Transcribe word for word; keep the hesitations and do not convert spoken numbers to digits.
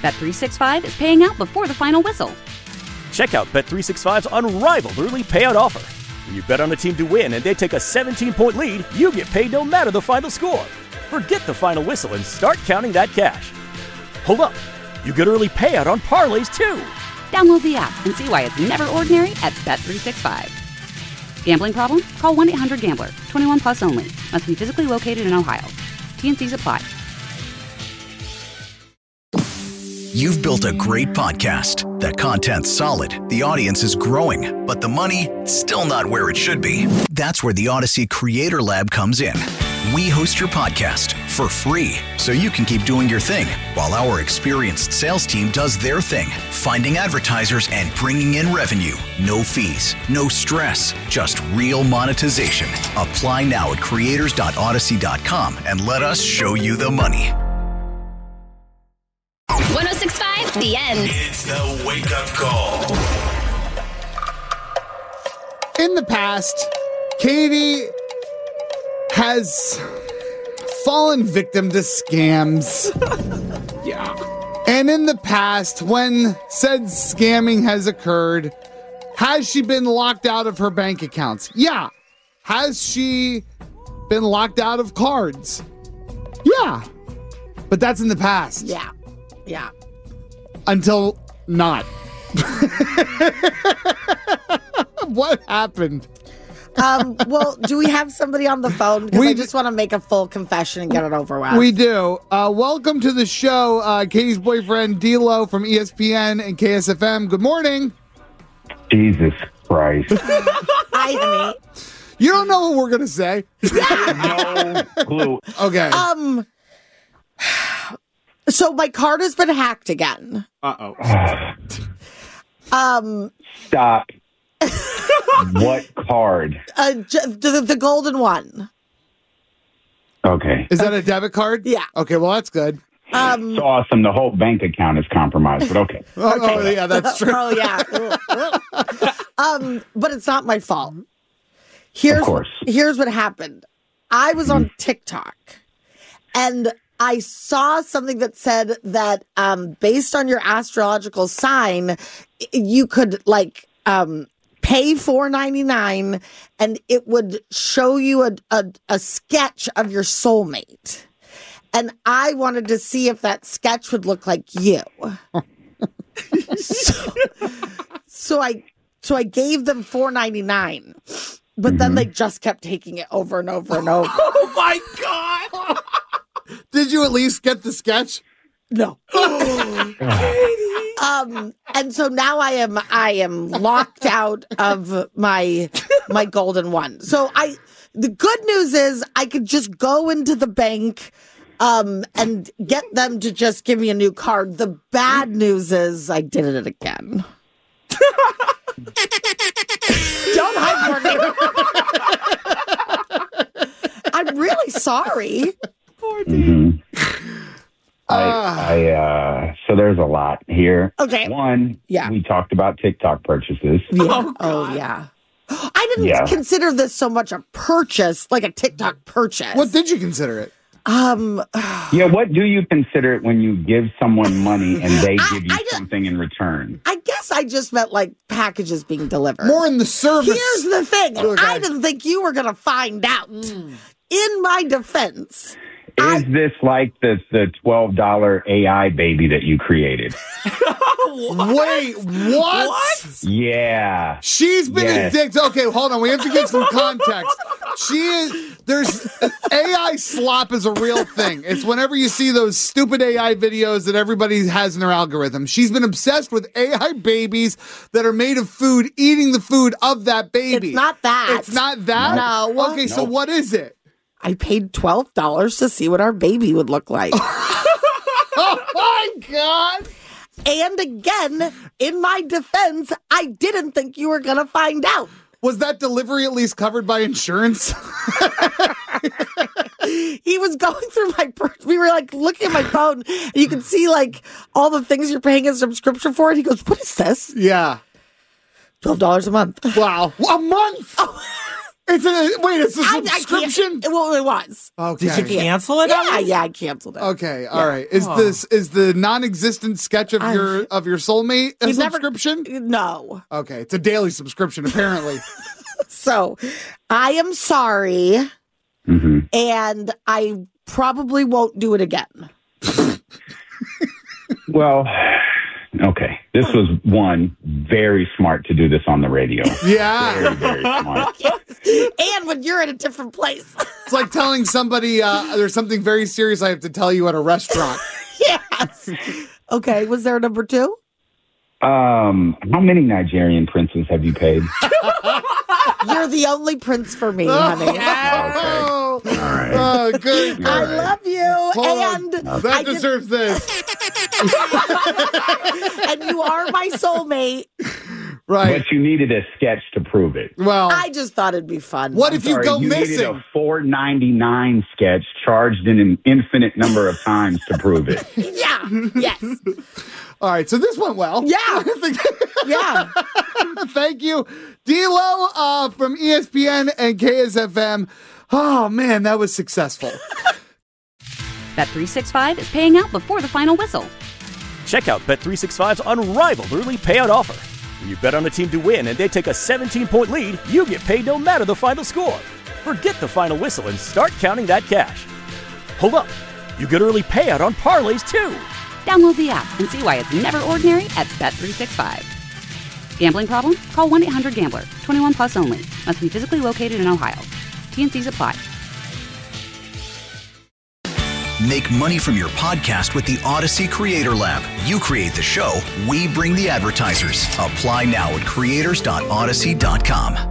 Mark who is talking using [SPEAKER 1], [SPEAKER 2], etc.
[SPEAKER 1] Bet three sixty-five is paying out before the final whistle.
[SPEAKER 2] Check out Bet three sixty-five's unrivaled early payout offer. When you bet on a team to win and they take a seventeen-point lead, you get paid no matter the final score. Forget the final whistle and start counting that cash. Hold up. You get early payout on parlays, too.
[SPEAKER 1] Download the app and see why it's never ordinary at Bet three sixty-five. Gambling problem? Call one eight hundred gambler. twenty-one plus only. Must be physically located in Ohio. T N Cs apply.
[SPEAKER 3] You've built a great podcast. The content's solid, the audience is growing, but the money, still not where it should be. That's where the Odyssey Creator Lab comes in. We host your podcast for free, so you can keep doing your thing, while our experienced sales team does their thing, finding advertisers and bringing in revenue. No fees, no stress, just real monetization. Apply now at creators dot odyssey dot com and let us show you the money.
[SPEAKER 4] one oh six point five, The End.
[SPEAKER 3] It's the wake-up call.
[SPEAKER 5] In the past, Katie has fallen victim to scams.
[SPEAKER 6] Yeah.
[SPEAKER 5] And in the past, when said scamming has occurred, has she been locked out of her bank accounts? Yeah. Has she been locked out of cards? Yeah. But that's in the past.
[SPEAKER 6] Yeah. Yeah.
[SPEAKER 5] Until not. What happened?
[SPEAKER 6] Um, well, do we have somebody on the phone? Because
[SPEAKER 5] We
[SPEAKER 6] I
[SPEAKER 5] d-
[SPEAKER 6] just want to make a full confession and get it over with.
[SPEAKER 5] We do. Uh, welcome to the show, uh, Katie's boyfriend, D-Lo from E S P N and K S F M. Good morning.
[SPEAKER 7] Jesus Christ.
[SPEAKER 6] Hi, honey.
[SPEAKER 5] You don't know what we're going to say.
[SPEAKER 7] No clue.
[SPEAKER 5] Okay.
[SPEAKER 6] Um, so my card has been hacked again.
[SPEAKER 5] Uh-oh.
[SPEAKER 6] Um,
[SPEAKER 7] Stop. What card?
[SPEAKER 6] uh, j- the, the golden one.
[SPEAKER 7] Okay.
[SPEAKER 5] Is that a debit card?
[SPEAKER 6] Yeah.
[SPEAKER 5] Okay, well, that's good.
[SPEAKER 6] Um,
[SPEAKER 7] It's awesome. The whole bank account is compromised, but okay.
[SPEAKER 5] Oh, oh, yeah, that's true.
[SPEAKER 6] oh yeah. um, but it's not my fault. Here's
[SPEAKER 7] Of course.
[SPEAKER 6] here's what happened. I was on TikTok and I saw something that said that um, based on your astrological sign, you could like um, pay four ninety-nine and it would show you a, a, a sketch of your soulmate. And I wanted to see if that sketch would look like you. so, so I so I gave them four ninety-nine. But then they just kept taking it over and over and over.
[SPEAKER 5] Oh, my God. Did you at least get the sketch?
[SPEAKER 6] No. um, and so now I am I am locked out of my my golden one. So I the good news is I could just go into the bank um, and get them to just give me a new card. The bad news is I did it again. Don't hide for me. I'm really sorry.
[SPEAKER 7] Mm-hmm. I, I, uh, so there's a lot here.
[SPEAKER 6] Okay.
[SPEAKER 7] One,
[SPEAKER 6] Yeah.
[SPEAKER 7] we talked about TikTok purchases.
[SPEAKER 6] Yeah. Oh, oh, yeah. I didn't
[SPEAKER 7] Yeah.
[SPEAKER 6] consider this so much a purchase, like a TikTok purchase.
[SPEAKER 5] What did you consider it?
[SPEAKER 6] Um,
[SPEAKER 7] Yeah, what do you consider it when you give someone money and they
[SPEAKER 6] I-
[SPEAKER 7] give you
[SPEAKER 6] I don't-
[SPEAKER 7] something in return?
[SPEAKER 6] I guess I just meant like packages being delivered.
[SPEAKER 5] More in the service.
[SPEAKER 6] Here's the thing.
[SPEAKER 5] Okay.
[SPEAKER 6] I didn't think you were going to find out. In my defense,
[SPEAKER 7] Is
[SPEAKER 6] I-
[SPEAKER 7] this like the, the twelve dollar A I baby that you created?
[SPEAKER 5] Wait, what?
[SPEAKER 7] Yeah.
[SPEAKER 5] She's been
[SPEAKER 7] Yes.
[SPEAKER 5] addicted. Okay, hold on. We have to give some context. She is, there's, A I slop is a real thing. It's whenever you see those stupid A I videos that everybody has in their algorithm. She's been obsessed with A I babies that are made of food, eating the food of that baby.
[SPEAKER 6] it's not that.
[SPEAKER 5] It's not that?
[SPEAKER 6] No.
[SPEAKER 5] Okay, so
[SPEAKER 7] Nope.
[SPEAKER 5] what is it?
[SPEAKER 6] I paid twelve dollars to see what our baby would look like.
[SPEAKER 5] Oh my God.
[SPEAKER 6] And again, in my defense, I didn't think you were going to find out.
[SPEAKER 5] Was that delivery at least covered by insurance?
[SPEAKER 6] He was going through my purse. We were like looking at my phone. And you can see like all the things you're paying a subscription for. And he goes, "What is this?
[SPEAKER 5] Yeah.
[SPEAKER 6] twelve dollars a month."
[SPEAKER 5] Wow. A month. It's a wait. It's a
[SPEAKER 6] I- I
[SPEAKER 5] subscription.
[SPEAKER 6] can't- well, it was.
[SPEAKER 5] Okay.
[SPEAKER 8] Did you cancel it?
[SPEAKER 6] Yeah,
[SPEAKER 8] Ellen?
[SPEAKER 6] yeah, I canceled it.
[SPEAKER 5] Okay, all right. Is this is the non-existent sketch of
[SPEAKER 6] I-
[SPEAKER 5] your of your soulmate a
[SPEAKER 6] You've never-
[SPEAKER 5] subscription?
[SPEAKER 6] No.
[SPEAKER 5] Okay, it's a daily subscription apparently.
[SPEAKER 6] So I am sorry,
[SPEAKER 7] hmm
[SPEAKER 6] and I probably won't do it again.
[SPEAKER 7] Well, okay. This was one very smart to do this on the radio.
[SPEAKER 5] Yeah,
[SPEAKER 7] Very, very smart.
[SPEAKER 6] And when you're in a different place.
[SPEAKER 5] it's like telling somebody uh, there's something very serious I have to tell you at a restaurant.
[SPEAKER 6] Yes. Okay, was there a number two?
[SPEAKER 7] Um, how many Nigerian princes have you paid?
[SPEAKER 6] You're the only prince for me, honey.
[SPEAKER 5] Oh,
[SPEAKER 7] All right.
[SPEAKER 5] oh, good.
[SPEAKER 6] I
[SPEAKER 7] All right.
[SPEAKER 6] love you,
[SPEAKER 5] Hold on.
[SPEAKER 6] and
[SPEAKER 5] That
[SPEAKER 6] I did-
[SPEAKER 5] deserves this.
[SPEAKER 6] and you are my soulmate.
[SPEAKER 5] Right.
[SPEAKER 7] But you needed a sketch to prove it.
[SPEAKER 5] Well,
[SPEAKER 6] I just thought it'd be fun.
[SPEAKER 5] what if you
[SPEAKER 7] Sorry,
[SPEAKER 5] go
[SPEAKER 7] you needed
[SPEAKER 5] missing?
[SPEAKER 7] a four ninety-nine sketch charged in an infinite number of times to prove it.
[SPEAKER 6] Yeah. Yes.
[SPEAKER 5] All right, so this went well.
[SPEAKER 6] Yeah. Yeah.
[SPEAKER 5] Thank you, D-Lo uh, from E S P N and K S F M. Oh, man, that was successful.
[SPEAKER 1] Bet three sixty-five is paying out before the final whistle.
[SPEAKER 2] Check out Bet three sixty-five's unrivaled early payout offer. When you bet on a team to win and they take a seventeen-point lead, you get paid no matter the final score. Forget the final whistle and start counting that cash. Hold up. You get early payout on parlays, too.
[SPEAKER 1] Download the app and see why it's never ordinary at Bet three sixty-five. Gambling problem? Call one eight hundred gambler. twenty-one plus only. Must be physically located in Ohio. T N Cs apply.
[SPEAKER 3] Make money from your podcast with the Odyssey Creator Lab. You create the show, we bring the advertisers. Apply now at creators dot odyssey dot com.